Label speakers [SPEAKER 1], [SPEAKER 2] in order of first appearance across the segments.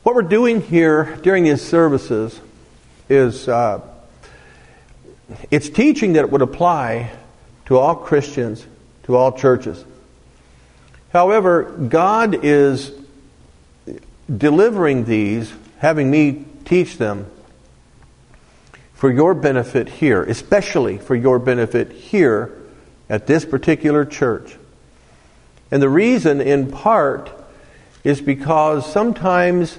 [SPEAKER 1] What we're doing here during these services is it's teaching that would apply to all Christians, to all churches. However, God is delivering these, having me teach them for your benefit here, especially for your benefit here at this particular church. And the reason, in part, is because sometimes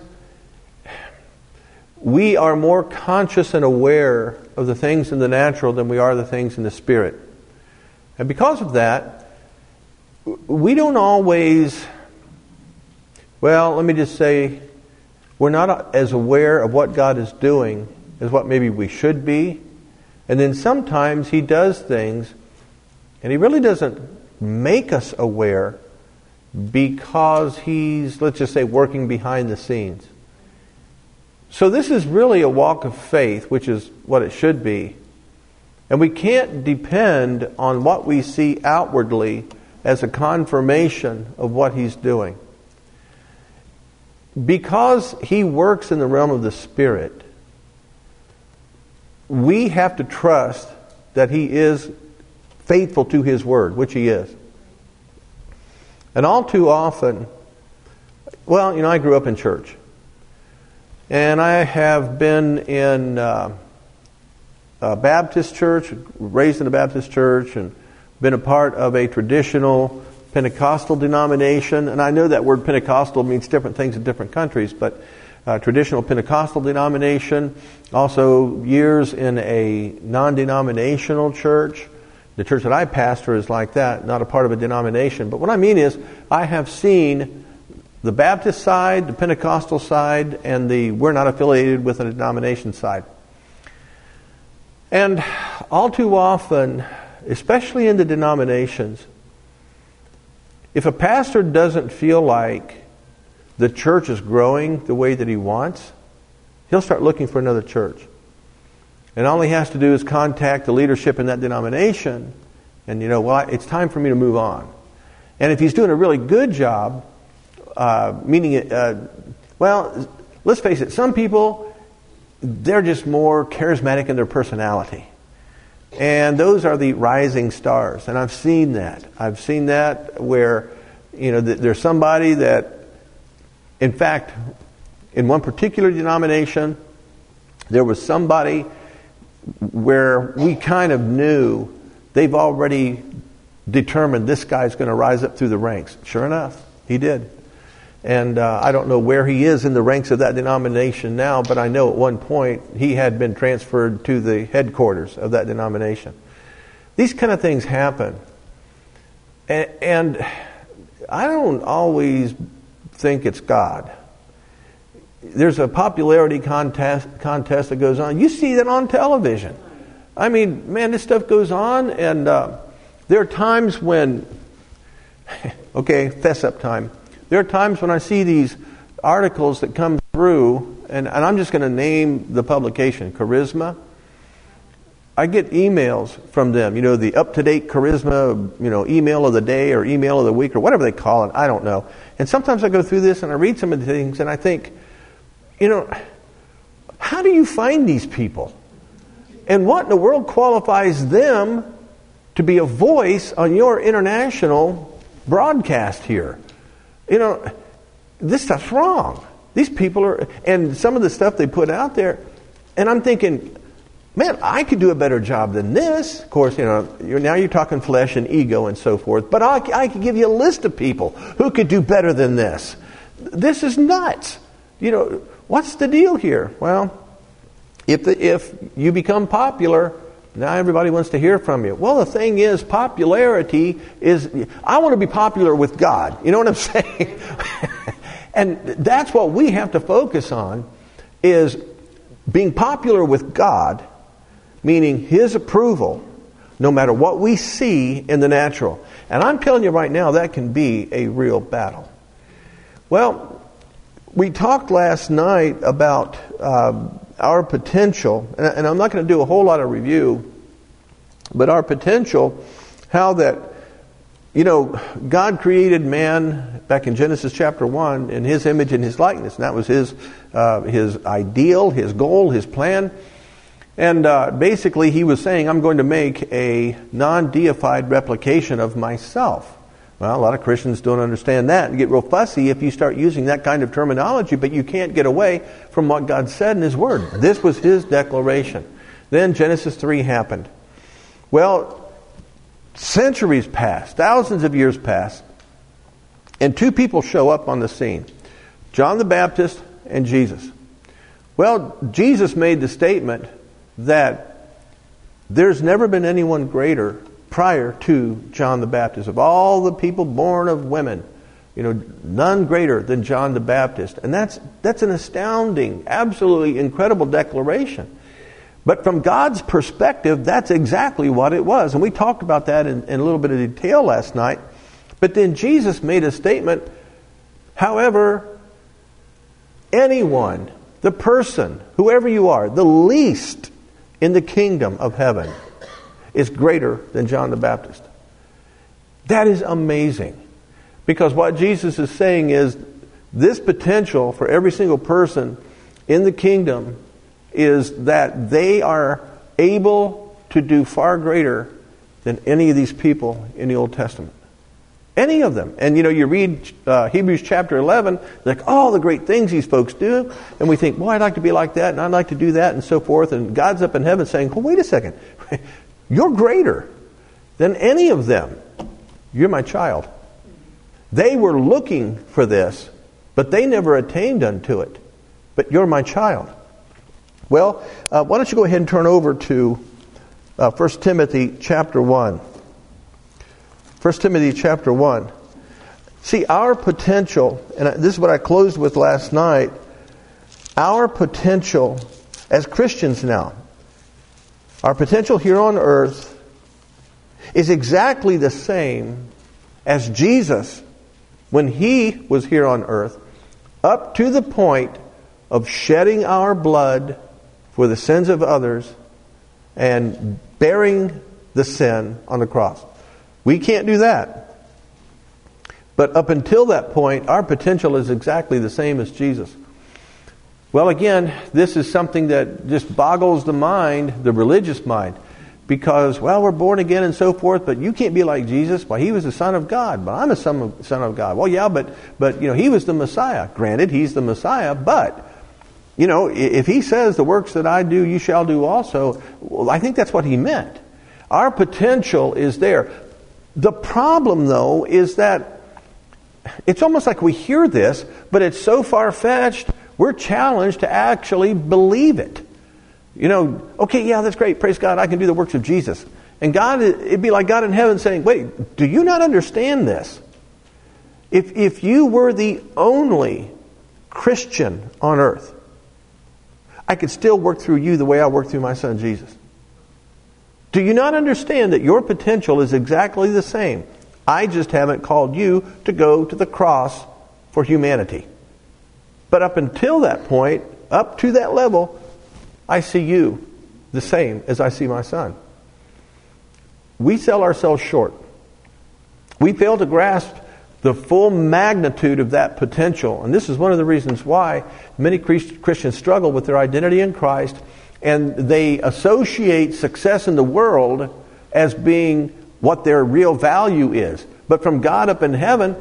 [SPEAKER 1] we are more conscious and aware of the things in the natural than we are the things in the spirit. And because of that, we don't always, well, let me just say, we're not as aware of what God is doing as what maybe we should be. And then sometimes He does things, and He really doesn't make us aware because He's, let's just say, working behind the scenes. So this is really a walk of faith, which is what it should be. And we can't depend on what we see outwardly as a confirmation of what He's doing. Because He works in the realm of the Spirit, we have to trust that He is faithful to His Word, which He is. And all too often, well, I grew up in church. And I have been in a Baptist church, raised in a Baptist church, and been a part of a traditional Pentecostal denomination. And I know that word Pentecostal means different things in different countries, but traditional Pentecostal denomination. Also years in a non-denominational church. The church that I pastor is like that, not a part of a denomination. But what I mean is, I have seen the Baptist side, the Pentecostal side, and the we're not affiliated with a denomination side. And all too often, especially in the denominations, if a pastor doesn't feel like the church is growing the way that he wants, he'll start looking for another church. And all he has to do is contact the leadership in that denomination and, it's time for me to move on. And if he's doing a really good job, let's face it, some people, they're just more charismatic in their personality. And those are the rising stars. And I've seen that. I've seen that where, there's somebody that, in fact, in one particular denomination, there was somebody where we kind of knew they've already determined this guy's going to rise up through the ranks. Sure enough, he did. And I don't know where he is in the ranks of that denomination now, but I know at one point he had been transferred to the headquarters of that denomination. These kind of things happen. And I don't always think it's God. There's a popularity contest that goes on. You see that on television. I mean, man, this stuff goes on, and there are times when, fess up time. There are times when I see these articles that come through, and I'm just going to name the publication, Charisma. I get emails from them, the up-to-date Charisma, email of the day or email of the week or whatever they call it. I don't know. And sometimes I go through this and I read some of the things and I think, how do you find these people? And what in the world qualifies them to be a voice on your international broadcast here? This stuff's wrong. These people are, and some of the stuff they put out there, and I'm thinking, man, I could do a better job than this. Of course, now you're talking flesh and ego and so forth, but I could give you a list of people who could do better than this. This is nuts. What's the deal here? Well, if you become popular, now everybody wants to hear from you. Well, the thing is, popularity is, I want to be popular with God. You know what I'm saying? And that's what we have to focus on, is being popular with God, meaning His approval, no matter what we see in the natural. And I'm telling you right now, that can be a real battle. Well, we talked last night about our potential, and I'm not going to do a whole lot of review, but our potential, how that God created man back in Genesis chapter 1 in His image and His likeness. And that was His ideal, His goal, His plan. And basically He was saying, I'm going to make a non-deified replication of myself. Well, a lot of Christians don't understand that and get real fussy if you start using that kind of terminology, but you can't get away from what God said in His Word. This was His declaration. Then Genesis 3 happened. Well, centuries passed, thousands of years passed, and two people show up on the scene, John the Baptist and Jesus. Well, Jesus made the statement that there's never been anyone greater prior to John the Baptist. Of all the people born of women, none greater than John the Baptist. And that's an astounding, absolutely incredible declaration. But from God's perspective, that's exactly what it was. And we talked about that in a little bit of detail last night. But then Jesus made a statement, however, anyone, the person, whoever you are, the least in the kingdom of heaven is greater than John the Baptist. That is amazing. Because what Jesus is saying is this potential for every single person in the kingdom is that they are able to do far greater than any of these people in the Old Testament. Any of them. And you read Hebrews chapter 11, like all the great things these folks do, and we think, boy, I'd like to be like that, and I'd like to do that, and so forth. And God's up in heaven saying, oh, wait a second. You're greater than any of them. You're my child. They were looking for this, but they never attained unto it. But you're my child. Well, why don't you go ahead and turn over to 1 Timothy chapter 1. 1 Timothy chapter 1. See, our potential, and this is what I closed with last night, our potential as Christians now, our potential here on earth is exactly the same as Jesus when He was here on earth, up to the point of shedding our blood for the sins of others and bearing the sin on the cross. We can't do that. But up until that point, our potential is exactly the same as Jesus. Well, again, this is something that just boggles the mind, the religious mind. Because, we're born again and so forth, but you can't be like Jesus. Well, He was the Son of God, but I'm a son of God. Well, yeah, but He was the Messiah. Granted, He's the Messiah, but if He says the works that I do, you shall do also, well, I think that's what He meant. Our potential is there. The problem, though, is that it's almost like we hear this, but it's so far-fetched, we're challenged to actually believe it. Okay, yeah, that's great. Praise God, I can do the works of Jesus. And God, it'd be like God in heaven saying, wait, do you not understand this? If you were the only Christian on earth, I could still work through you the way I work through my son Jesus. Do you not understand that your potential is exactly the same? I just haven't called you to go to the cross for humanity. But up until that point, up to that level, I see you the same as I see my son. We sell ourselves short. We fail to grasp the full magnitude of that potential. And this is one of the reasons why many Christians struggle with their identity in Christ, and they associate success in the world as being what their real value is. But from God up in heaven,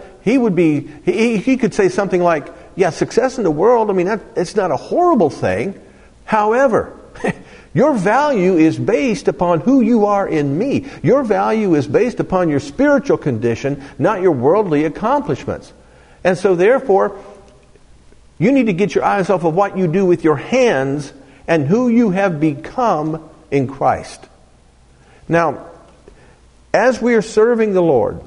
[SPEAKER 1] He could say something like, yeah, success in the world, it's not a horrible thing. However, your value is based upon who you are in me. Your value is based upon your spiritual condition, not your worldly accomplishments. And so therefore, you need to get your eyes off of what you do with your hands and who you have become in Christ. Now, as we are serving the Lord,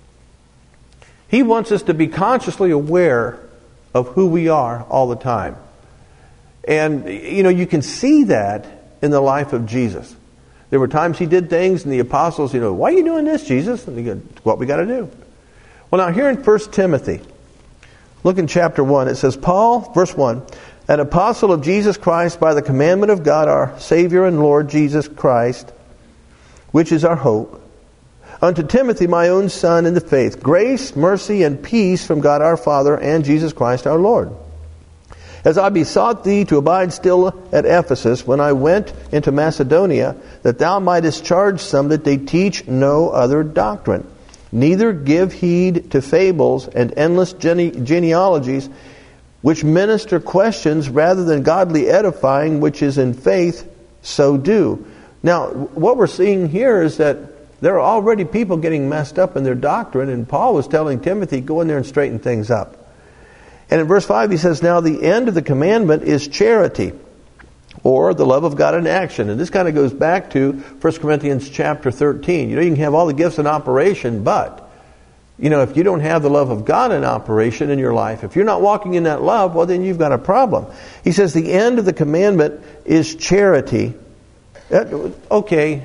[SPEAKER 1] He wants us to be consciously aware of who we are all the time. And, you can see that in the life of Jesus. There were times He did things and the apostles, why are you doing this, Jesus? And He goes, what we got to do. Well, now here in 1 Timothy, look in chapter 1. It says, Paul, verse 1, an apostle of Jesus Christ by the commandment of God our Savior and Lord Jesus Christ, which is our hope, Unto Timothy, my own son in the faith, grace, mercy, and peace from God our Father and Jesus Christ our Lord. As I besought thee to abide still at Ephesus when I went into Macedonia, that thou mightest charge some that they teach no other doctrine, neither give heed to fables and endless genealogies, which minister questions rather than godly edifying, which is in faith, so do. Now, what we're seeing here is that there are already people getting messed up in their doctrine, and Paul was telling Timothy, go in there and straighten things up. And in verse 5 he says, now the end of the commandment is charity, or the love of God in action. And this kind of goes back to 1 Corinthians chapter 13. You know, you can have all the gifts in operation, but, you know, if you don't have the love of God in operation in your life, if you're not walking in that love, well, then you've got a problem. He says the end of the commandment is charity. Okay.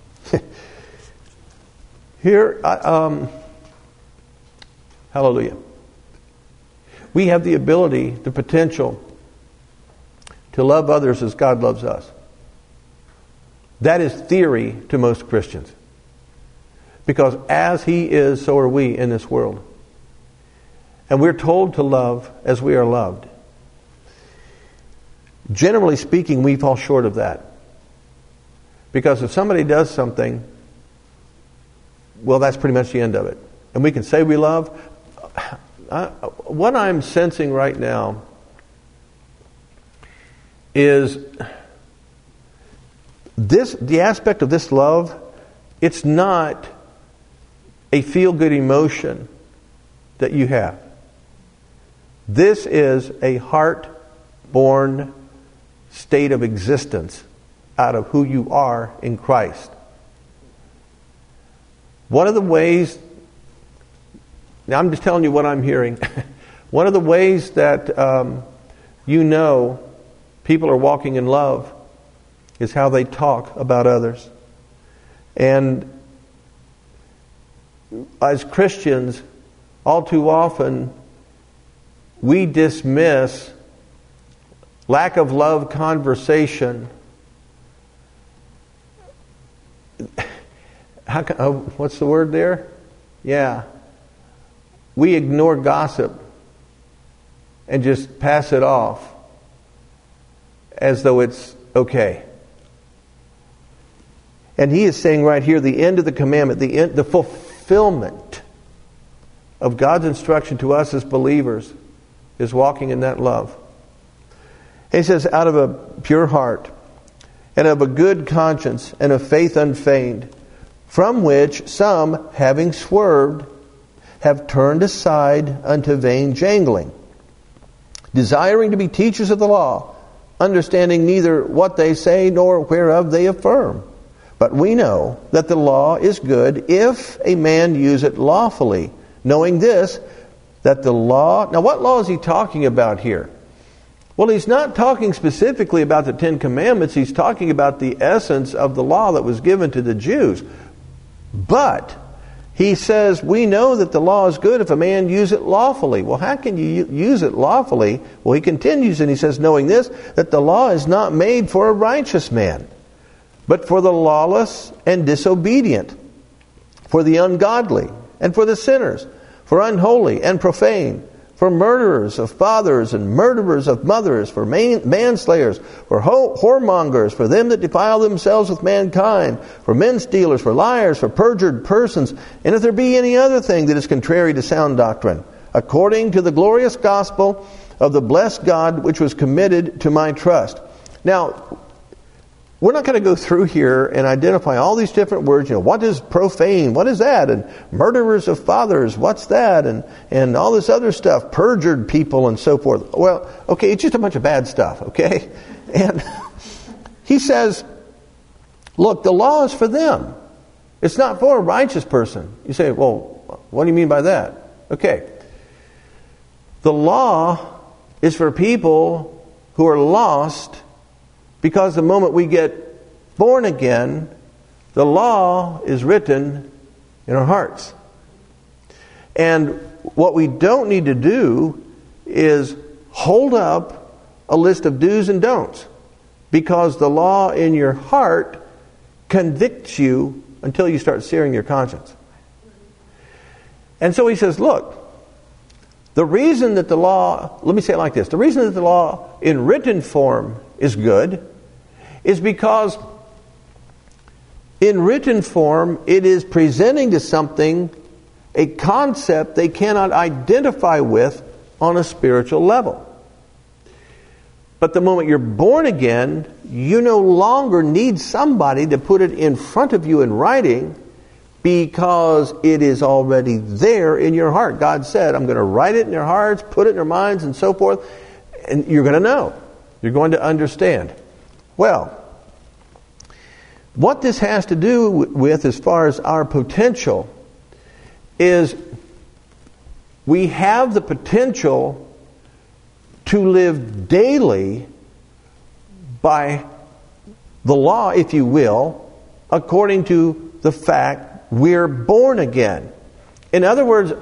[SPEAKER 1] Here, hallelujah. We have the ability, the potential to love others as God loves us. That is theory to most Christians. Because as He is, so are we in this world. And we're told to love as we are loved. Generally speaking, we fall short of that. Because if somebody does something, well, that's pretty much the end of it. And we can say we love. What I'm sensing right now is the aspect of this love, it's not a feel-good emotion that you have. This is a heart-born state of existence out of who you are in Christ. One of the ways, now I'm just telling you what I'm hearing. One of the ways that you know people are walking in love is how they talk about others. And as Christians, all too often, we dismiss lack of love conversation. What's the word there? Yeah. We ignore gossip and just pass it off as though it's okay. And he is saying right here, the end of the commandment, the fulfillment of God's instruction to us as believers is walking in that love. And he says, out of a pure heart and of a good conscience and of faith unfeigned, from which some, having swerved, have turned aside unto vain jangling, desiring to be teachers of the law, understanding neither what they say nor whereof they affirm. But we know that the law is good if a man use it lawfully, knowing this, that the law... Now, what law is he talking about here? Well, he's not talking specifically about the Ten Commandments. He's talking about the essence of the law that was given to the Jews. But he says, we know that the law is good if a man use it lawfully. Well, how can you use it lawfully? Well, he continues and he says, knowing this, that the law is not made for a righteous man, but for the lawless and disobedient, for the ungodly and for the sinners, for unholy and profane, for murderers of fathers and murderers of mothers, for manslayers, for whoremongers, for them that defile themselves with mankind, for men stealers, for liars, for perjured persons, and if there be any other thing that is contrary to sound doctrine, according to the glorious gospel of the blessed God which was committed to my trust. Now, we're not going to go through here and identify all these different words. You know, what is profane? What is that? And murderers of fathers, what's that? And all this other stuff, perjured people and so forth. Well, okay, it's just a bunch of bad stuff, okay? And he says, look, the law is for them. It's not for a righteous person. You say, well, what do you mean by that? Okay. The law is for people who are lost, because the moment we get born again, the law is written in our hearts. And what we don't need to do is hold up a list of do's and don'ts, because the law in your heart convicts you until you start searing your conscience. And so he says, look, the reason that the law, let me say it like this, the reason that the law in written form is good is because in written form it is presenting to something a concept they cannot identify with on a spiritual level. But the moment you're born again, you no longer need somebody to put it in front of you in writing, because it is already there in your heart. God said, I'm going to write it in your hearts, put it in your minds, and so forth, and you're going to know. You're going to understand. Well, what this has to do with as far as our potential is we have the potential to live daily by the law, if you will, according to the fact we're born again. In other words,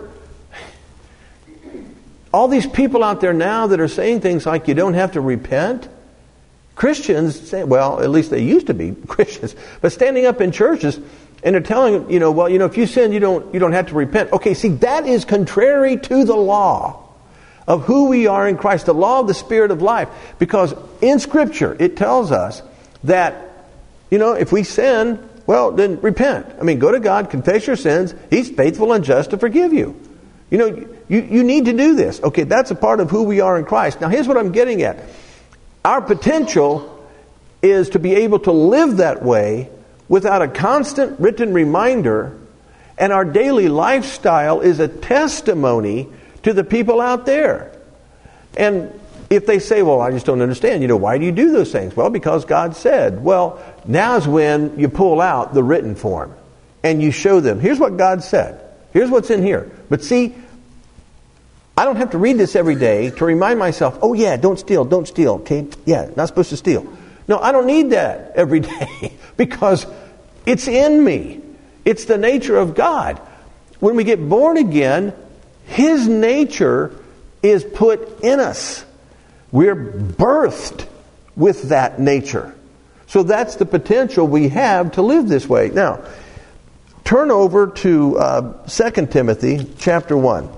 [SPEAKER 1] all these people out there now that are saying things like you don't have to repent, Christians say, well, at least they used to be Christians, but standing up in churches and they're telling, if you sin, you don't have to repent. Okay, see, that is contrary to the law of who we are in Christ, the law of the Spirit of life. Because in Scripture, it tells us that, if we sin, well, then repent. Go to God, confess your sins. He's faithful and just to forgive you. You need to do this. Okay, that's a part of who we are in Christ. Now, here's what I'm getting at. Our potential is to be able to live that way without a constant written reminder, and our daily lifestyle is a testimony to the people out there. And if they say, well, I just don't understand, why do you do those things? Well, because God said. Well, now's when you pull out the written form and you show them, here's what God said. Here's what's in here. But see, I don't have to read this every day to remind myself, oh yeah, don't steal, okay? Yeah, not supposed to steal. No, I don't need that every day because it's in me. It's the nature of God. When we get born again, His nature is put in us. We're birthed with that nature. So that's the potential we have to live this way. Now, turn over to 2 Timothy chapter 1.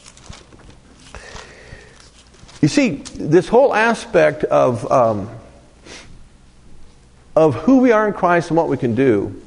[SPEAKER 1] You see, this whole aspect of who we are in Christ and what we can do,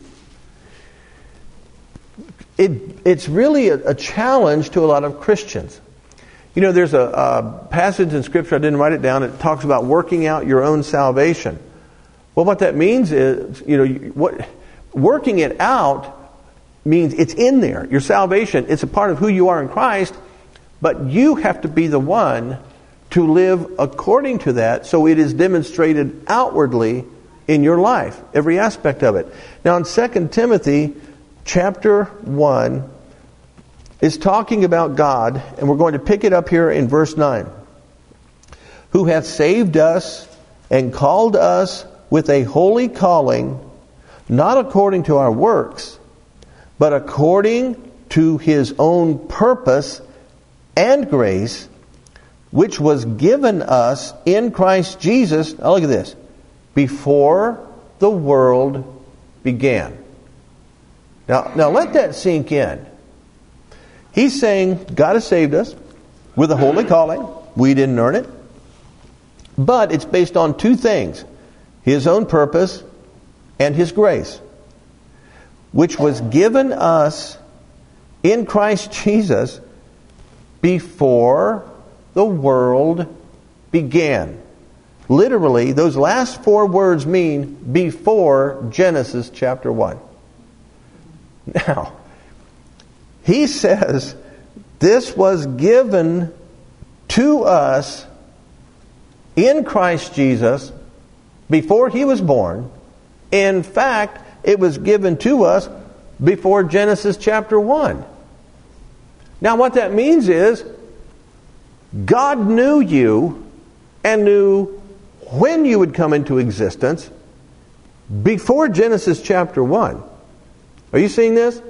[SPEAKER 1] it's really a challenge to a lot of Christians. There's a passage in Scripture, I didn't write it down, it talks about working out your own salvation. Well, what that means is, working it out means it's in there. Your salvation, it's a part of who you are in Christ, but you have to be the one to live according to that, so it is demonstrated outwardly in your life, every aspect of it. Now, in 2 Timothy chapter 1, is talking about God, and we're going to pick it up here in verse 9. Who hath saved us and called us with a holy calling, not according to our works, but according to His own purpose and grace, which was given us in Christ Jesus, now look at this, before the world began. Now let that sink in. He's saying God has saved us with a holy calling. We didn't earn it. But it's based on two things. His own purpose and His grace, which was given us in Christ Jesus before the world began. Literally, those last four words mean before Genesis chapter 1. Now, he says this was given to us in Christ Jesus before He was born. In fact, it was given to us before Genesis chapter 1. Now, what that means is God knew you and knew when you would come into existence before Genesis chapter 1. Are you seeing this?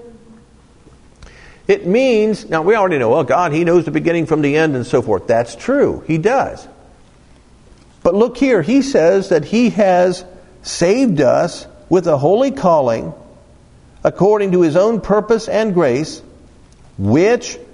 [SPEAKER 1] It means, now we already know, well, God, He knows the beginning from the end and so forth. That's true. He does. But look here, He says that He has saved us with a holy calling according to His own purpose and grace, which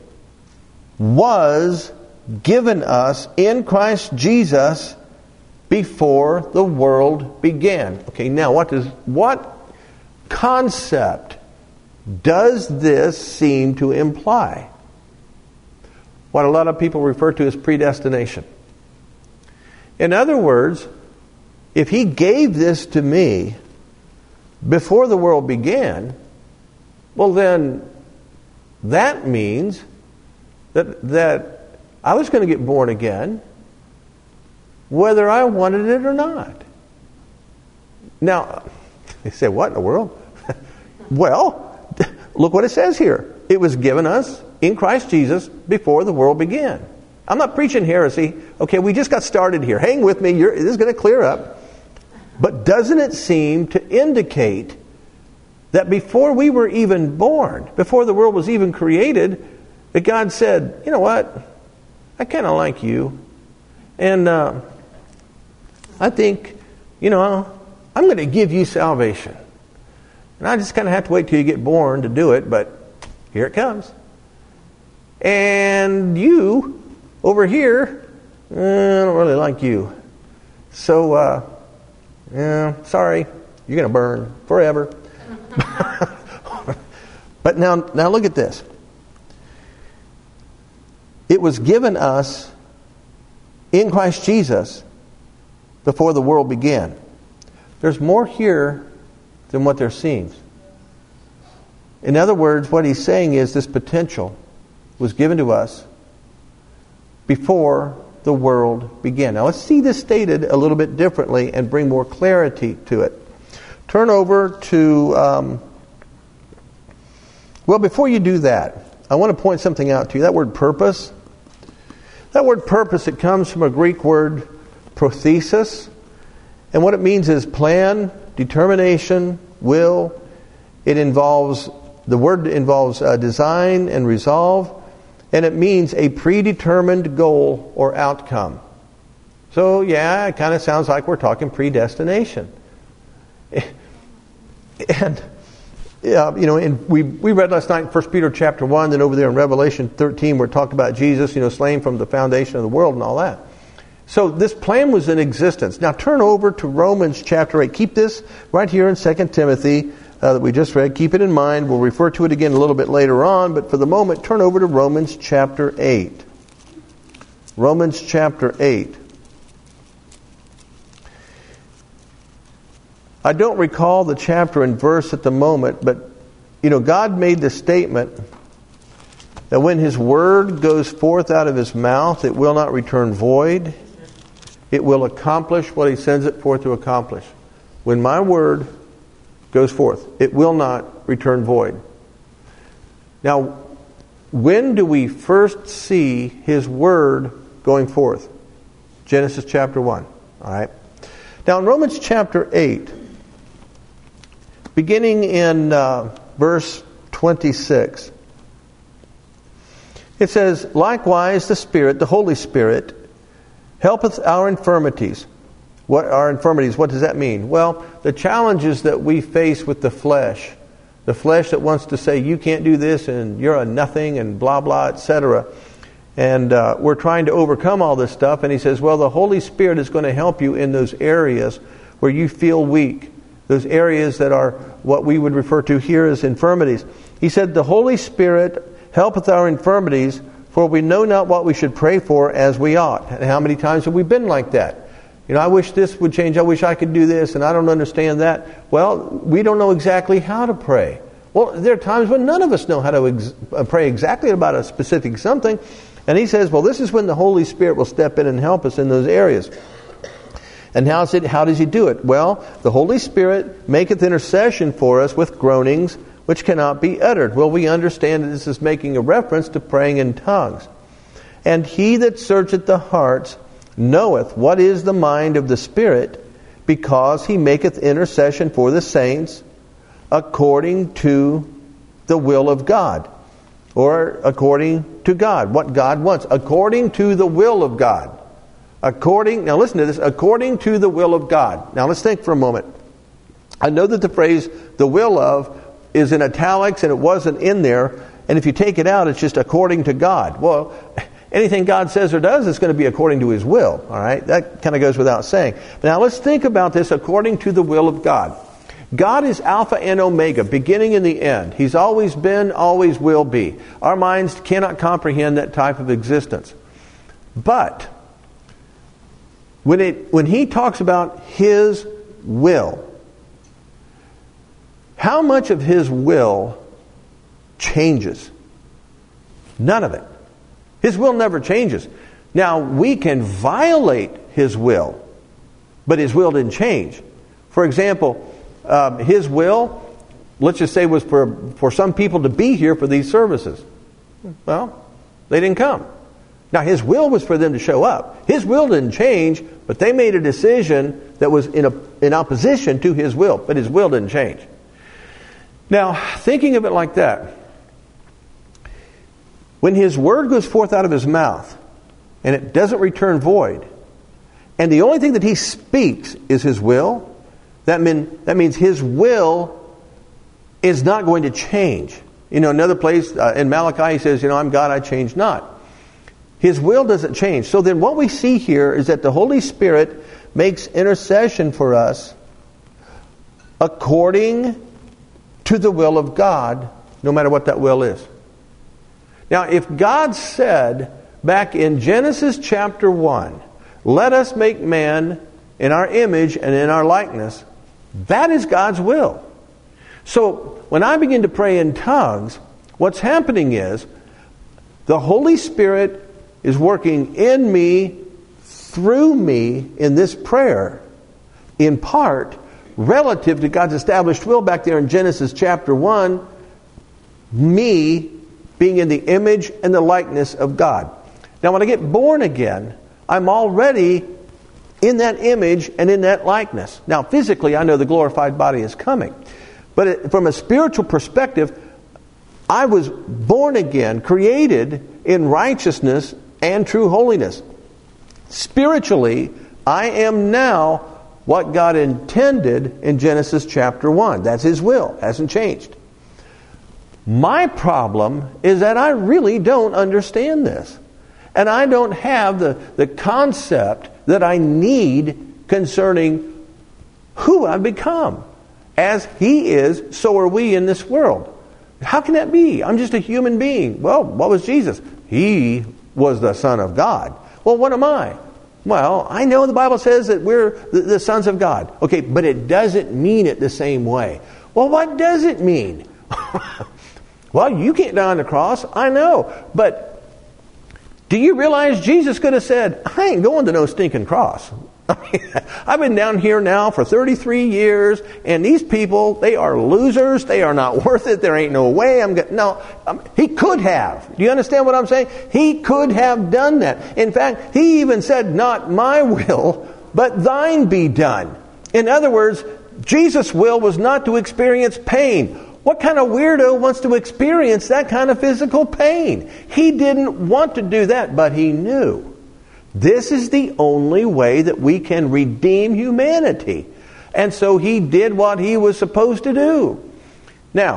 [SPEAKER 1] was given us in Christ Jesus before the world began. Okay, now what concept does this seem to imply? What a lot of people refer to as predestination. In other words, if He gave this to me before the world began, well then that means that I was going to get born again whether I wanted it or not. Now, you say, what in the world? Well, look what it says here. It was given us in Christ Jesus before the world began. I'm not preaching heresy. Okay, we just got started here. Hang with me. This is going to clear up. But doesn't it seem to indicate that before we were even born, before the world was even created, that God said, you know what? I kind of like you. And I think, I'm going to give you salvation. And I just kind of have to wait till you get born to do it, but here it comes. And you, over here, I don't really like you. So, sorry, you're going to burn forever. But now look at this. It was given us in Christ Jesus before the world began. There's more here than what there seems. In other words, what he's saying is this potential was given to us before the world began. Now let's see this stated a little bit differently and bring more clarity to it. Turn over to, before you do that, I want to point something out to you. That word purpose, it comes from a Greek word prothesis. And what it means is plan, determination, will. The word involves design and resolve. And it means a predetermined goal or outcome. So, it kind of sounds like we're talking predestination. And, and we read last night in 1 Peter chapter 1, then over there in Revelation 13, where it talked about Jesus, slain from the foundation of the world and all that. So this plan was in existence. Now turn over to Romans chapter 8. Keep this right here in 2 Timothy that we just read. Keep it in mind. We'll refer to it again a little bit later on, but for the moment, turn over to Romans chapter 8. Romans chapter 8. I don't recall the chapter and verse at the moment, but God made the statement that when His word goes forth out of His mouth, it will not return void. It will accomplish what He sends it forth to accomplish. When my word goes forth, it will not return void. Now, when do we first see His word going forth? Genesis chapter 1. All right. Now in Romans chapter 8, beginning in verse 26, it says, likewise the Spirit, the Holy Spirit, helpeth our infirmities. What does that mean? Well, the challenges that we face with the flesh that wants to say, you can't do this, and you're a nothing, and blah, blah, etc. And we're trying to overcome all this stuff, and he says, well, the Holy Spirit is going to help you in those areas where you feel weak, those areas that are what we would refer to here as infirmities. He said, the Holy Spirit helpeth our infirmities, for we know not what we should pray for as we ought. And how many times have we been like that? I wish this would change. I wish I could do this, and I don't understand that. Well, we don't know exactly how to pray. Well, there are times when none of us know how to pray exactly about a specific something. And he says, well, this is when the Holy Spirit will step in and help us in those areas. And how does He do it? Well, the Holy Spirit maketh intercession for us with groanings which cannot be uttered. Well, we understand that this is making a reference to praying in tongues. And He that searcheth the hearts knoweth what is the mind of the Spirit, because He maketh intercession for the saints according to the will of God. Or according to God, what God wants. According to the will of God. Now listen to this, according to the will of God. Now let's think for a moment. I know that the phrase, the will of, is in italics and it wasn't in there. And if you take it out, it's just according to God. Well, anything God says or does is going to be according to His will. All right? That kind of goes without saying. But now let's think about this according to the will of God. God is Alpha and Omega, beginning and the end. He's always been, always will be. Our minds cannot comprehend that type of existence. But when He talks about His will, how much of His will changes? None of it. His will never changes. Now, we can violate His will, but His will didn't change. For example, His will, let's just say, was for some people to be here for these services. Well, they didn't come. Now, His will was for them to show up. His will didn't change, but they made a decision that was in opposition to His will, but His will didn't change. Now, thinking of it like that, when His word goes forth out of His mouth, and it doesn't return void, and the only thing that He speaks is His will, that means His will is not going to change. Another place in Malachi He says, I'm God, I change not. His will doesn't change. So then what we see here is that the Holy Spirit makes intercession for us according to the will of God, no matter what that will is. Now, if God said back in Genesis chapter 1, let us make man in our image and in our likeness, that is God's will. So when I begin to pray in tongues, what's happening is the Holy Spirit is working in me, through me in this prayer, in part relative to God's established will back there in Genesis chapter 1, me being in the image and the likeness of God. Now when I get born again, I'm already in that image and in that likeness. Now physically, I know the glorified body is coming. But from a spiritual perspective, I was born again, created in righteousness and true holiness. Spiritually, I am now what God intended in Genesis chapter 1. That's His will. Hasn't changed. My problem is that I really don't understand this. And I don't have the concept that I need concerning who I've become. As He is, so are we in this world. How can that be? I'm just a human being. Well, what was Jesus? He was the Son of God. Well, what am I? Well, I know the Bible says that we're the sons of God. Okay, but it doesn't mean it the same way. Well, what does it mean? Well, you can't die on the cross. I know. But do you realize Jesus could have said, I ain't going to no stinking cross. I've been down here now for 33 years, and these people, they are losers. They are not worth it. There ain't no way He could have. Do you understand what I'm saying? He could have done that. In fact, He even said, not my will, but thine be done. In other words, Jesus' will was not to experience pain. What kind of weirdo wants to experience that kind of physical pain? He didn't want to do that, but He knew. This is the only way that we can redeem humanity. And so He did what He was supposed to do. Now,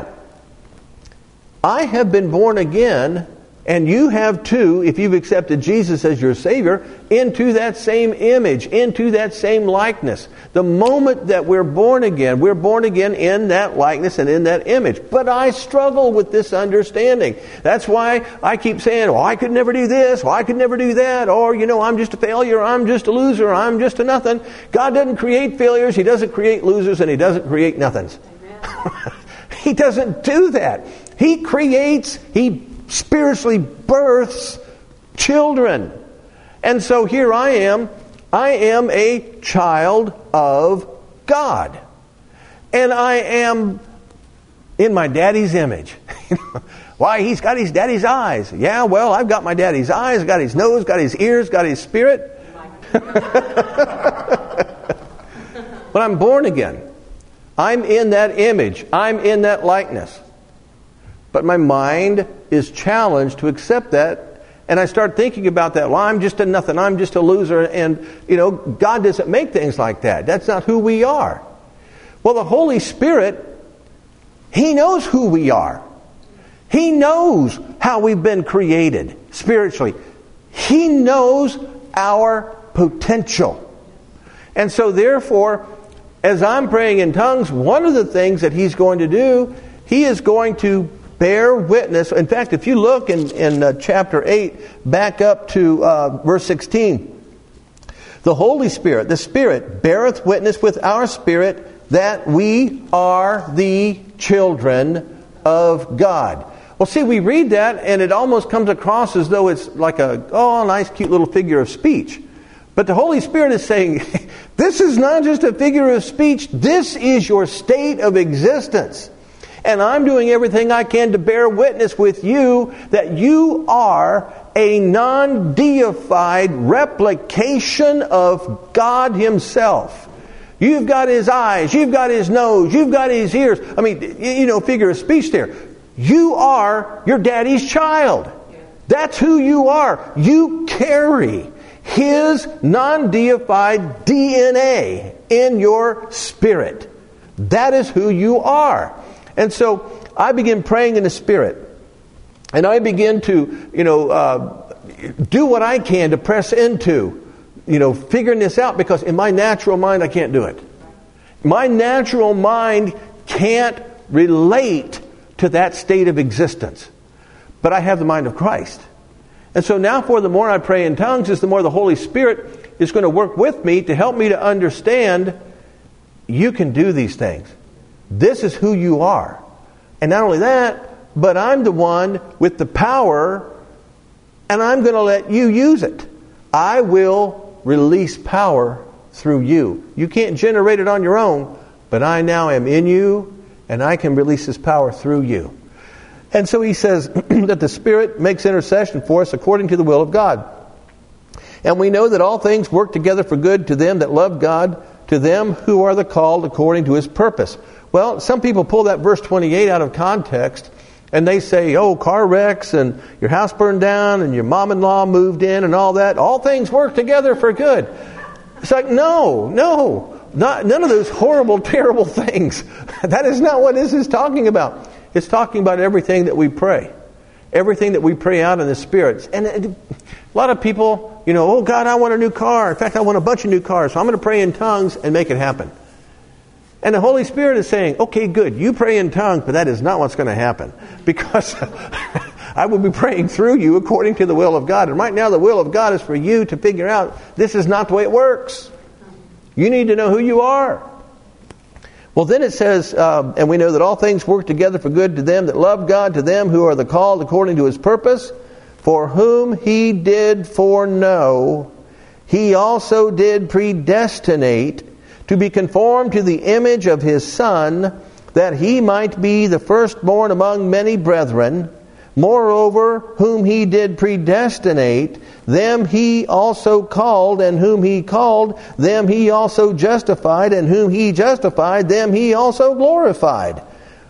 [SPEAKER 1] I have been born again, and you have too, if you've accepted Jesus as your Savior, into that same image, into that same likeness. The moment that we're born again in that likeness and in that image. But I struggle with this understanding. That's why I keep saying, I could never do this, I could never do that, or, I'm just a failure, I'm just a loser, I'm just a nothing. God doesn't create failures, He doesn't create losers, and He doesn't create nothings. He doesn't do that. He creates, He spiritually births children. And so here I am a child of God. And I am in my daddy's image. Why, he's got his daddy's eyes. Yeah, well, I've got my daddy's eyes, got his nose, got his ears, got his spirit. When I'm born again, I'm in that image. I'm in that likeness. But my mind is challenged to accept that. And I start thinking about that. Well, I'm just a nothing. I'm just a loser. And, God doesn't make things like that. That's not who we are. Well, the Holy Spirit, He knows who we are. He knows how we've been created spiritually. He knows our potential. And so therefore, as I'm praying in tongues, one of the things that He's going to do, He is going to bear witness. In fact, if you look in chapter 8, back up to verse 16. The Holy Spirit, the Spirit, beareth witness with our spirit that we are the children of God. Well, see, we read that and it almost comes across as though it's like a nice, cute little figure of speech. But the Holy Spirit is saying, this is not just a figure of speech. This is your state of existence. And I'm doing everything I can to bear witness with you that you are a non-deified replication of God Himself. You've got His eyes, you've got His nose, you've got His ears. I mean, figure of speech there. You are your daddy's child. That's who you are. You carry His non-deified DNA in your spirit. That is who you are. And so I begin praying in the Spirit. And I begin to, do what I can to press into, figuring this out. Because in my natural mind, I can't do it. My natural mind can't relate to that state of existence. But I have the mind of Christ. And so now for the more I pray in tongues, is the more the Holy Spirit is going to work with me to help me to understand you can do these things. This is who you are. And not only that, but I'm the one with the power, and I'm going to let you use it. I will release power through you. You can't generate it on your own, but I now am in you, and I can release this power through you. And so he says that the Spirit makes intercession for us according to the will of God. And we know that all things work together for good to them that love God, to them who are the called according to His purpose. Well, some people pull that verse 28 out of context, and they say, car wrecks, and your house burned down, and your mom-in-law moved in, and all that. All things work together for good. It's like, no, none of those horrible, terrible things. That is not what this is talking about. It's talking about everything that we pray. Everything that we pray out in the Spirit. And a lot of people, God, I want a new car. In fact, I want a bunch of new cars. So I'm going to pray in tongues and make it happen. And the Holy Spirit is saying, okay, good, you pray in tongues, but that is not what's going to happen. Because I will be praying through you according to the will of God. And right now the will of God is for you to figure out this is not the way it works. You need to know who you are. Well, then it says, and we know that all things work together for good to them that love God, to them who are the called according to His purpose, for whom He did foreknow, He also did predestinate to be conformed to the image of His Son, that He might be the firstborn among many brethren. Moreover, whom He did predestinate, them He also called, and whom He called, them He also justified, and whom He justified, them He also glorified.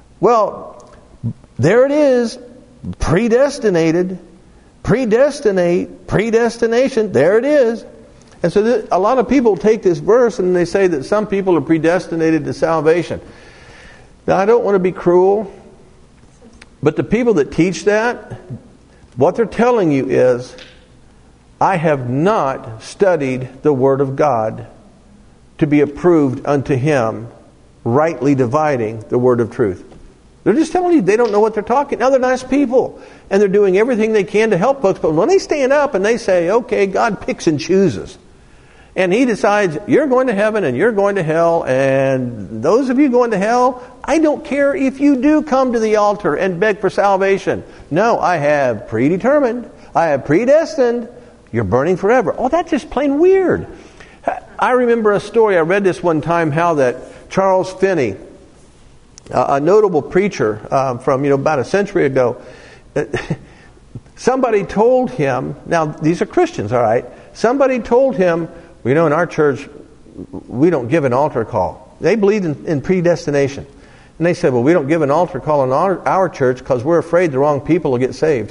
[SPEAKER 1] Well, there it is. Predestinated. Predestination. There it is. And so a lot of people take this verse and they say that some people are predestinated to salvation. Now, I don't want to be cruel, but the people that teach that, what they're telling you is, I have not studied the Word of God to be approved unto Him, rightly dividing the word of truth. They're just telling you they don't know what they're talking. Now, they're nice people, and they're doing everything they can to help folks, but when they stand up and they say, okay, God picks and chooses, and He decides you're going to heaven and you're going to hell, and those of you going to hell, I don't care if you do come to the altar and beg for salvation. No, I have predetermined. I have predestined. You're burning forever. Oh, that's just plain weird. I remember a story. I read this one time, how that Charles Finney, a notable preacher from about a century ago, somebody told him, now these are Christians, all right, somebody told him, in our church, we don't give an altar call. They believed in predestination. And they said, well, we don't give an altar call in our church because we're afraid the wrong people will get saved.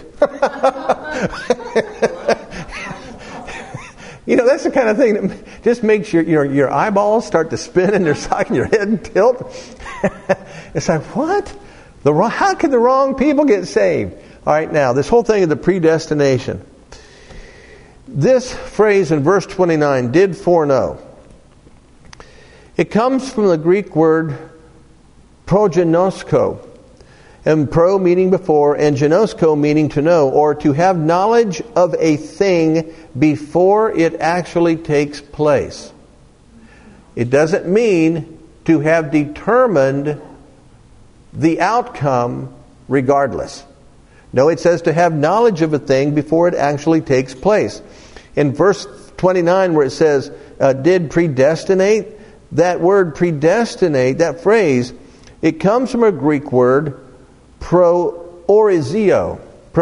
[SPEAKER 1] That's the kind of thing that just makes your eyeballs start to spin in their socket and your head tilt. It's like, what? How can the wrong people get saved? All right, now, this whole thing of the predestination. This phrase in verse 29, did foreknow. It comes from the Greek word prognosko. And pro meaning before, and gnosko meaning to know, or to have knowledge of a thing before it actually takes place. It doesn't mean to have determined the outcome regardless. No, it says to have knowledge of a thing before it actually takes place. In verse 29 where it says, did predestinate, that word predestinate, that phrase, it comes from a Greek word, pro-orizio.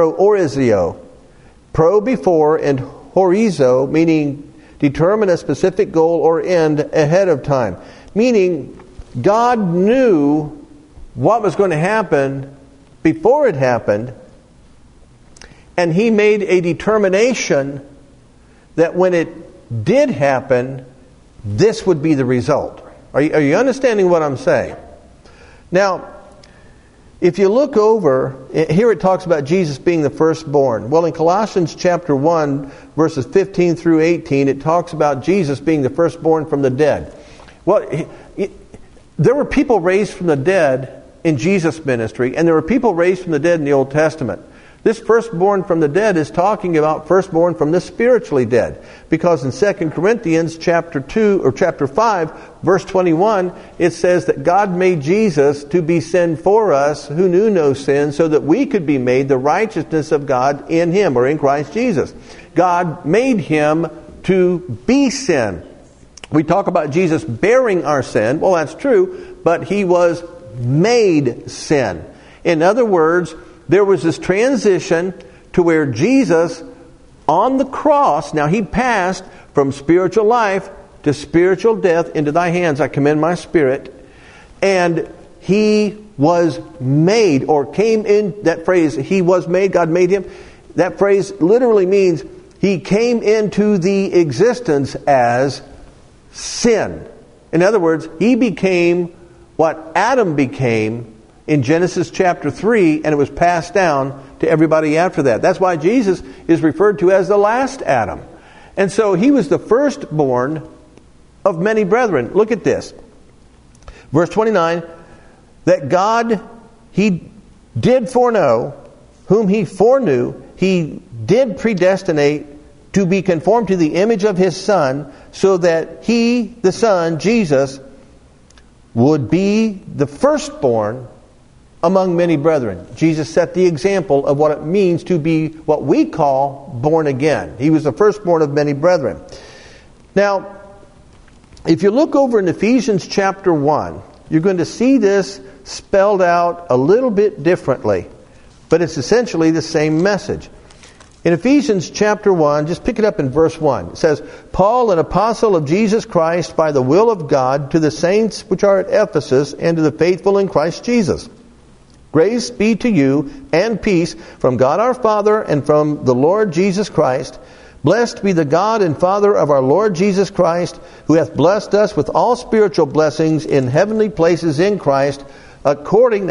[SPEAKER 1] Pro before and horizo, meaning determine a specific goal or end ahead of time. Meaning, God knew what was going to happen before it happened, and He made a determination that when it did happen, this would be the result. Are you understanding what I'm saying? Now, if you look over, here it talks about Jesus being the firstborn. Well, in Colossians chapter 1, verses 15 through 18, it talks about Jesus being the firstborn from the dead. Well, there were people raised from the dead in Jesus' ministry, and there were people raised from the dead in the Old Testament. This firstborn from the dead is talking about firstborn from the spiritually dead. Because in 2 Corinthians chapter 2 or chapter 5, verse 21, it says that God made Jesus to be sin for us who knew no sin, so that we could be made the righteousness of God in Him, or in Christ Jesus. God made Him to be sin. We talk about Jesus bearing our sin. Well, that's true, but He was made sin. In other words, there was this transition to where Jesus on the cross, now He passed from spiritual life to spiritual death. Into Thy hands I commend my spirit. And He was made, or came in, that phrase, He was made, God made Him. That phrase literally means He came into the existence as sin. In other words, He became what Adam became in Genesis chapter 3, and it was passed down to everybody after that. That's why Jesus is referred to as the last Adam. And so He was the firstborn of many brethren. Look at this. Verse 29, that God, He did foreknow, whom He foreknew, He did predestinate to be conformed to the image of His Son, so that He, the Son, Jesus, would be the firstborn among many brethren. Jesus set the example of what it means to be what we call born again. He was the firstborn of many brethren. Now, if you look over in Ephesians chapter 1, you're going to see this spelled out a little bit differently, but it's essentially the same message. In Ephesians chapter 1, just pick it up in verse 1. It says, Paul, an apostle of Jesus Christ by the will of God, to the saints which are at Ephesus, and to the faithful in Christ Jesus. Grace be to you and peace from God our Father and from the Lord Jesus Christ. Blessed be the God and Father of our Lord Jesus Christ, who hath blessed us with all spiritual blessings in heavenly places in Christ, according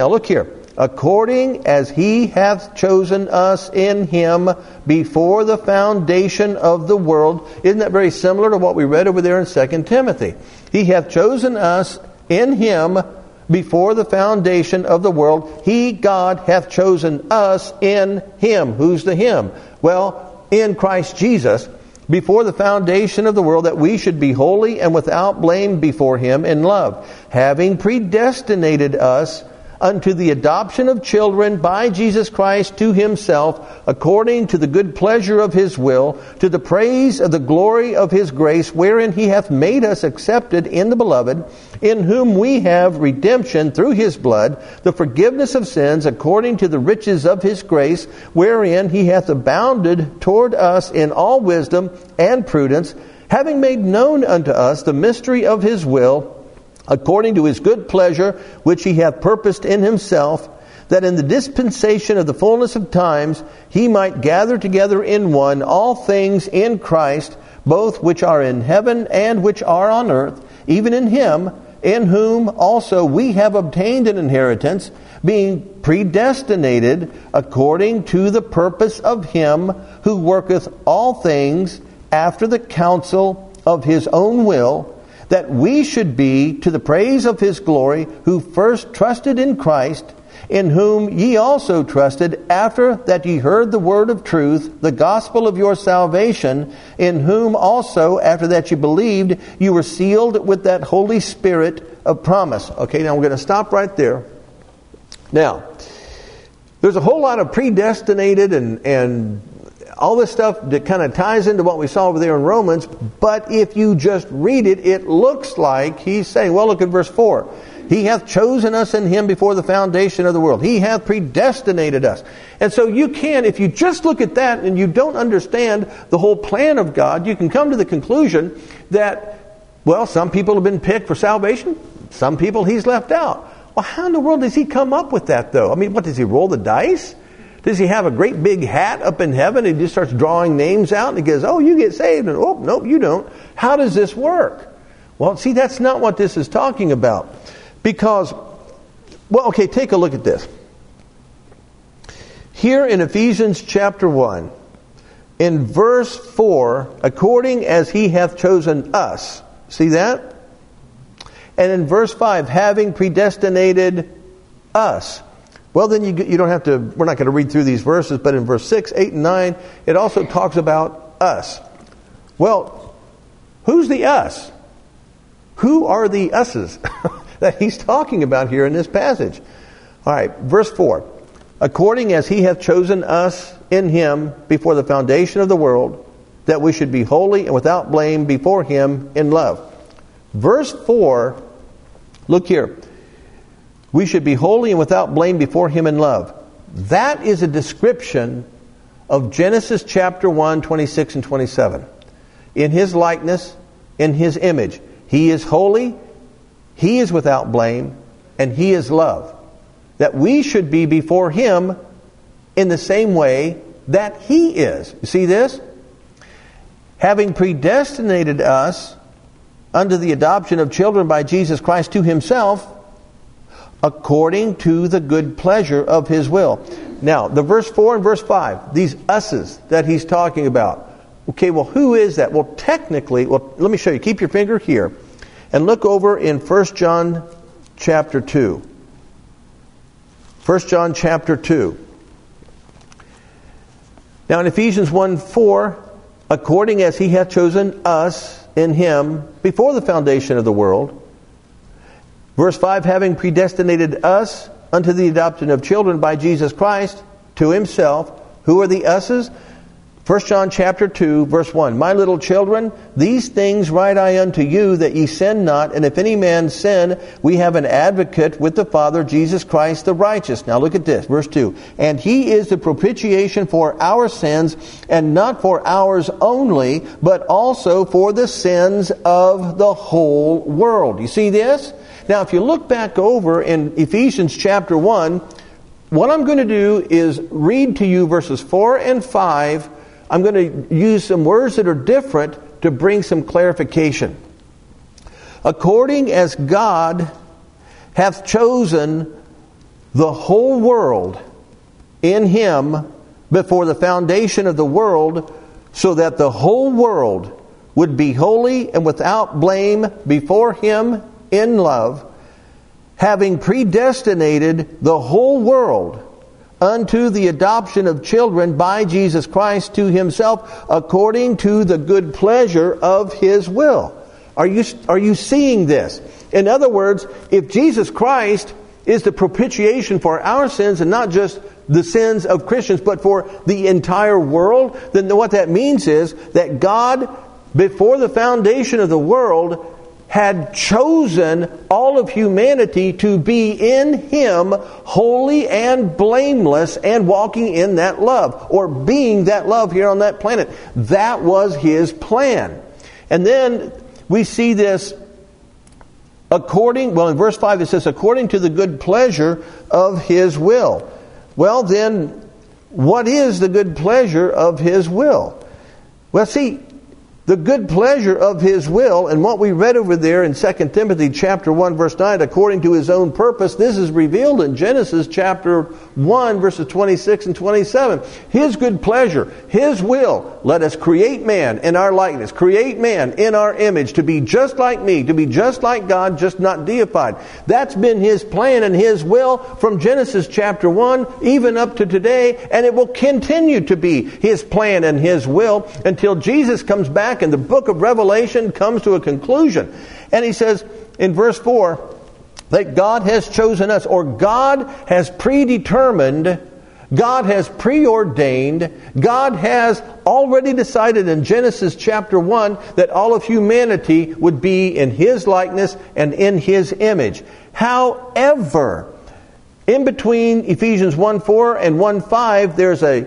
[SPEAKER 1] as He hath chosen us in Him before the foundation of the world. Isn't that very similar to what we read over there in 2 Timothy? He hath chosen us in Him before the foundation of the world. He, God, hath chosen us in Him. Who's the Him? Well, in Christ Jesus, before the foundation of the world, that we should be holy and without blame before Him in love, having predestinated us unto the adoption of children by Jesus Christ to Himself, according to the good pleasure of His will, to the praise of the glory of His grace, wherein He hath made us accepted in the Beloved, in whom we have redemption through His blood, the forgiveness of sins, according to the riches of His grace, wherein He hath abounded toward us in all wisdom and prudence, having made known unto us the mystery of His will, according to His good pleasure, which He hath purposed in Himself, that in the dispensation of the fullness of times He might gather together in one all things in Christ, both which are in heaven and which are on earth, even in Him, in whom also we have obtained an inheritance, being predestinated according to the purpose of Him who worketh all things after the counsel of His own will, that we should be to the praise of His glory, who first trusted in Christ, in whom ye also trusted, after that ye heard the word of truth, the gospel of your salvation, in whom also, after that ye believed, you were sealed with that Holy Spirit of promise. Okay, now we're going to stop right there. Now, there's a whole lot of predestinated and all this stuff that kind of ties into what we saw over there in Romans, but if you just read it, it looks like he's saying, well, look at verse 4. He hath chosen us in Him before the foundation of the world. He hath predestinated us. And so you can, if you just look at that and you don't understand the whole plan of God, you can come to the conclusion that, well, some people have been picked for salvation, some people He's left out. Well, how in the world does He come up with that, though? I mean, what, does He roll the dice? Does He have a great big hat up in heaven and He just starts drawing names out and He goes, oh, you get saved, and oh, nope, you don't. How does this work? Well, see, that's not what this is talking about. Because, well, okay, take a look at this. Here in Ephesians chapter 1, in verse 4, according as He hath chosen us. See that? And in verse 5, having predestinated us. Well, then you don't have to, we're not going to read through these verses, but in verse 6, 8, and 9, it also talks about us. Well, who's the us? Who are the us's that he's talking about here in this passage? All right, verse 4. According as He hath chosen us in Him before the foundation of the world, that we should be holy and without blame before Him in love. Verse 4, look here. We should be holy and without blame before Him in love. That is a description of Genesis chapter 1, 26 and 27. In His likeness, in His image. He is holy, He is without blame, and He is love. That we should be before Him in the same way that He is. You see this? Having predestinated us unto the adoption of children by Jesus Christ to Himself, according to the good pleasure of His will. Now, the verse 4 and verse 5, these us's that he's talking about. Okay, well, who is that? Well, technically, well, let me show you. Keep your finger here. And look over in 1 John chapter 2. 1 John chapter 2. Now in Ephesians 1:4, according as He hath chosen us in Him before the foundation of the world. Verse 5, having predestinated us unto the adoption of children by Jesus Christ to Himself. Who are the us's? 1 John chapter 2, verse 1. My little children, these things write I unto you, that ye sin not. And if any man sin, we have an advocate with the Father, Jesus Christ the righteous. Now look at this, verse 2. And He is the propitiation for our sins, and not for ours only, but also for the sins of the whole world. You see this? Now if you look back over in Ephesians chapter 1, what I'm going to do is read to you verses 4 and 5. I'm going to use some words that are different to bring some clarification. According as God hath chosen the whole world in Him before the foundation of the world, so that the whole world would be holy and without blame before Him in love, having predestinated the whole world unto the adoption of children by Jesus Christ to Himself, according to the good pleasure of His will. Are you seeing this? In other words, if Jesus Christ is the propitiation for our sins, and not just the sins of Christians, but for the entire world, then what that means is that God, before the foundation of the world, had chosen all of humanity to be in Him holy and blameless and walking in that love, or being that love here on that planet. That was His plan. And then we see this in verse 5 it says, according to the good pleasure of His will. Well then, what is the good pleasure of His will? Well, see, the good pleasure of His will, and what we read over there in 2 Timothy chapter 1 verse 9, according to His own purpose, this is revealed in Genesis chapter 1 verses 26 and 27. His good pleasure, His will, let us create man in our likeness, create man in our image, to be just like me, to be just like God, just not deified. That's been His plan and His will from Genesis chapter 1 even up to today, and it will continue to be His plan and His will until Jesus comes back and the book of Revelation comes to a conclusion. And He says in verse 4 that God has chosen us, or God has predetermined, God has preordained, God has already decided in Genesis chapter 1 that all of humanity would be in His likeness and in His image. However, in between Ephesians 1:4 and 1:5, there's a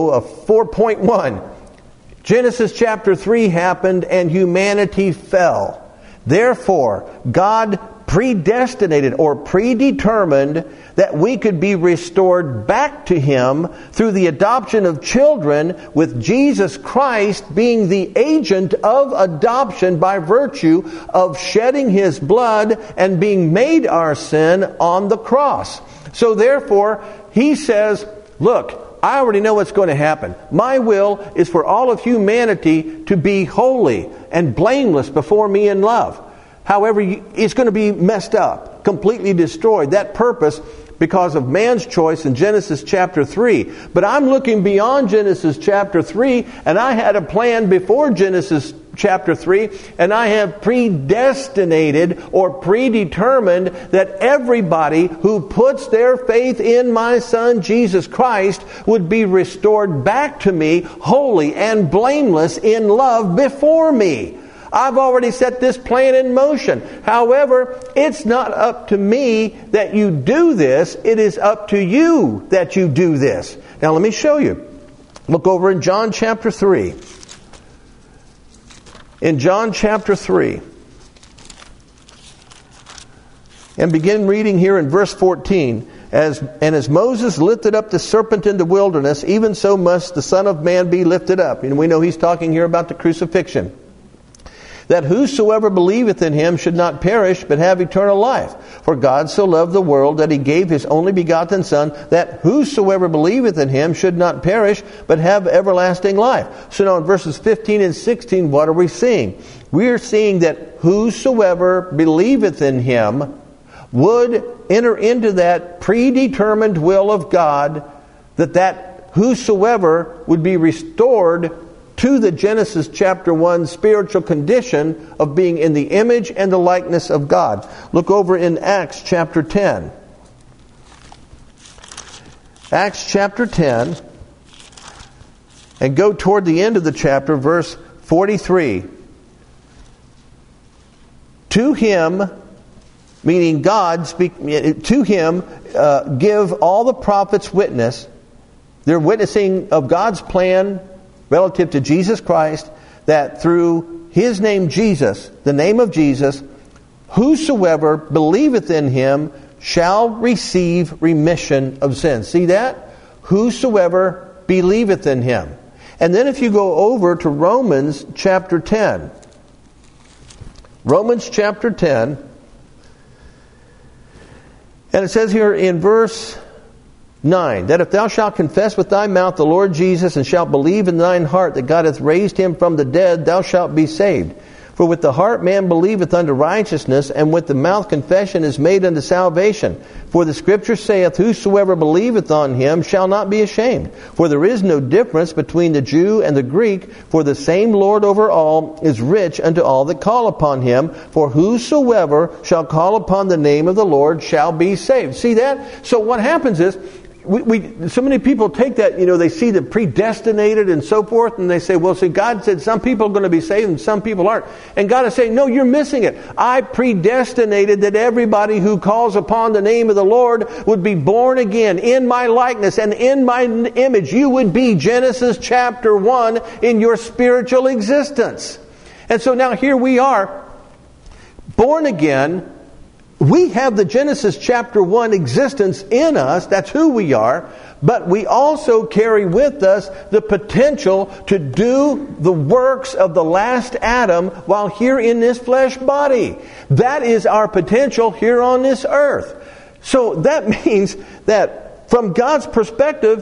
[SPEAKER 1] 4.1. Genesis chapter 3 happened and humanity fell. Therefore, God predestinated or predetermined that we could be restored back to Him through the adoption of children, with Jesus Christ being the agent of adoption by virtue of shedding His blood and being made our sin on the cross. So therefore, He says, look, I already know what's going to happen. My will is for all of humanity to be holy and blameless before me in love. However, it's going to be messed up, completely destroyed. That purpose because of man's choice in Genesis chapter 3. But I'm looking beyond Genesis chapter 3, and I had a plan before Genesis chapter 3, and I have predestinated or predetermined that everybody who puts their faith in my Son Jesus Christ would be restored back to me holy and blameless in love before me. I've already set this plan in motion. However, it's not up to me that you do this. It is up to you that you do this. Now let me show you. Look over in John chapter 3. In John chapter 3. And begin reading here in verse 14. As Moses lifted up the serpent in the wilderness, even so must the Son of Man be lifted up. And we know He's talking here about the crucifixion. That whosoever believeth in Him should not perish, but have eternal life. For God so loved the world that He gave His only begotten Son, that whosoever believeth in Him should not perish, but have everlasting life. So now in verses 15 and 16, what are we seeing? We are seeing that whosoever believeth in Him would enter into that predetermined will of God, that whosoever would be restored to the Genesis chapter 1 spiritual condition of being in the image and the likeness of God. Look over in Acts chapter 10. Acts chapter 10. And go toward the end of the chapter, verse 43. To Him, meaning God, to Him give all the prophets witness. They're witnessing of God's plan relative to Jesus Christ, that through His name Jesus, the name of Jesus, whosoever believeth in Him shall receive remission of sins. See that? Whosoever believeth in Him. And then if you go over to Romans chapter 10. Romans chapter 10. And it says here in verse 9, that if thou shalt confess with thy mouth the Lord Jesus, and shalt believe in thine heart that God hath raised Him from the dead, thou shalt be saved. For with the heart man believeth unto righteousness, and with the mouth confession is made unto salvation. For the Scripture saith, whosoever believeth on Him shall not be ashamed. For there is no difference between the Jew and the Greek, for the same Lord over all is rich unto all that call upon Him. For whosoever shall call upon the name of the Lord shall be saved. See that? So what happens is, so many people take that, they see the predestinated and so forth, and they say, well, see, God said some people are going to be saved and some people aren't. And God is saying, no, you're missing it. I predestinated that everybody who calls upon the name of the Lord would be born again in my likeness and in my image. You would be Genesis chapter 1 in your spiritual existence. And so now here we are, born again, we have the Genesis chapter 1 existence in us. That's who we are. But we also carry with us the potential to do the works of the last Adam while here in this flesh body. That is our potential here on this earth. So that means that from God's perspective,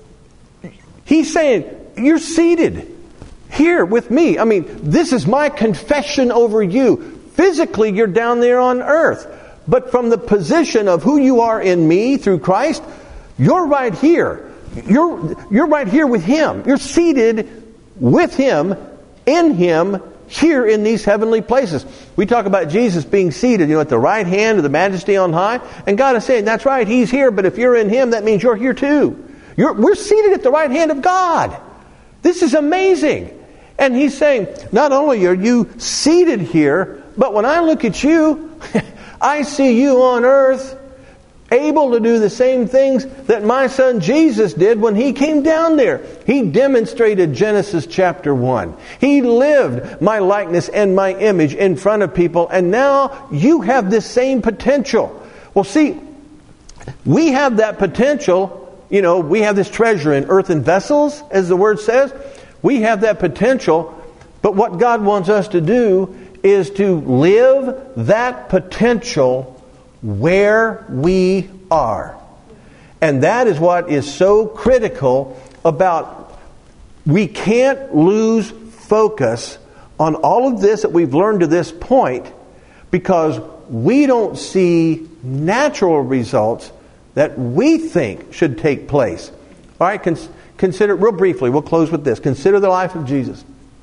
[SPEAKER 1] He's saying, you're seated here with me. I mean, this is my confession over you. Physically, you're down there on earth. But from the position of who you are in me through Christ, you're right here. You're right here with Him. You're seated with Him, in Him, here in these heavenly places. We talk about Jesus being seated, at the right hand of the Majesty on high. And God is saying, that's right, He's here, but if you're in Him, that means you're here too. We're seated at the right hand of God. This is amazing. And He's saying, not only are you seated here, but when I look at you, I see you on earth, able to do the same things that my son Jesus did when He came down there. He demonstrated Genesis chapter 1. He lived my likeness and my image in front of people, and now you have this same potential. Well, see, we have that potential. We have this treasure in earthen vessels, as the Word says. We have that potential, but what God wants us to do is to live that potential where we are. And that is what is so critical about, we can't lose focus on all of this that we've learned to this point, because we don't see natural results that we think should take place. All right, consider, real briefly, we'll close with this. Consider the life of Jesus.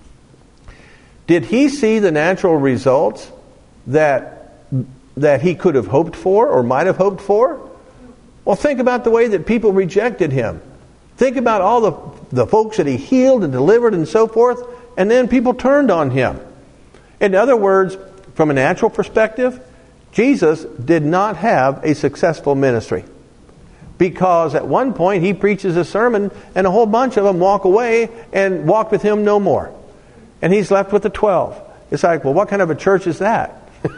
[SPEAKER 1] Did He see the natural results that He could have hoped for or might have hoped for? Well, think about the way that people rejected Him. Think about all the folks that He healed and delivered and so forth, and then people turned on Him. In other words, from a natural perspective, Jesus did not have a successful ministry. Because at one point He preaches a sermon and a whole bunch of them walk away and walk with Him no more. And He's left with the 12. It's like, well, what kind of a church is that?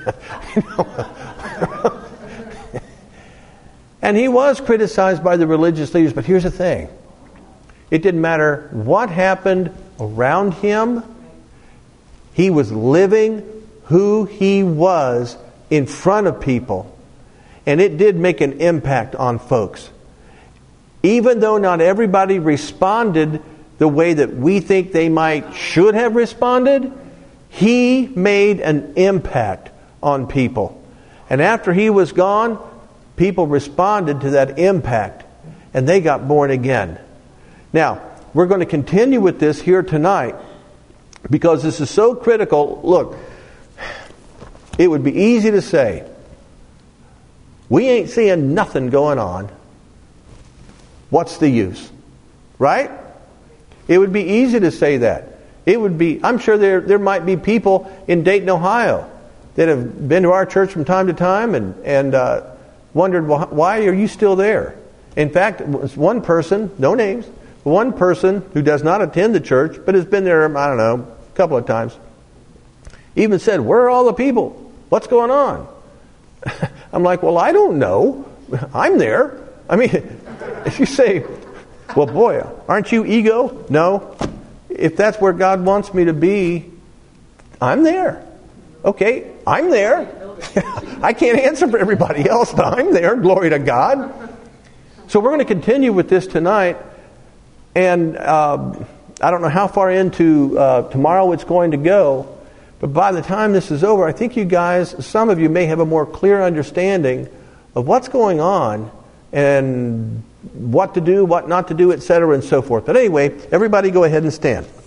[SPEAKER 1] And He was criticized by the religious leaders, but here's the thing. It didn't matter what happened around Him. He was living who He was in front of people. And it did make an impact on folks. Even though not everybody responded the way that we think they should have responded, He made an impact on people. And after He was gone, people responded to that impact, and they got born again. Now, we're going to continue with this here tonight, because this is so critical. Look, it would be easy to say, we ain't seeing nothing going on. What's the use? Right? It would be easy to say that. It would be, I'm sure there might be people in Dayton, Ohio that have been to our church from time to time and wondered, well, why are you still there? In fact, one person, no names, one person who does not attend the church but has been there, I don't know, a couple of times, even said, where are all the people? What's going on? I'm like, well, I don't know. I'm there. I mean, if you say, well, boy, aren't you ego? No. If that's where God wants me to be, I'm there. Okay, I'm there. I can't answer for everybody else, but I'm there. Glory to God. So we're going to continue with this tonight. And I don't know how far into tomorrow it's going to go. But by the time this is over, I think you guys, some of you may have a more clear understanding of what's going on and what to do, what not to do, etc., and so forth. But anyway, everybody go ahead and stand.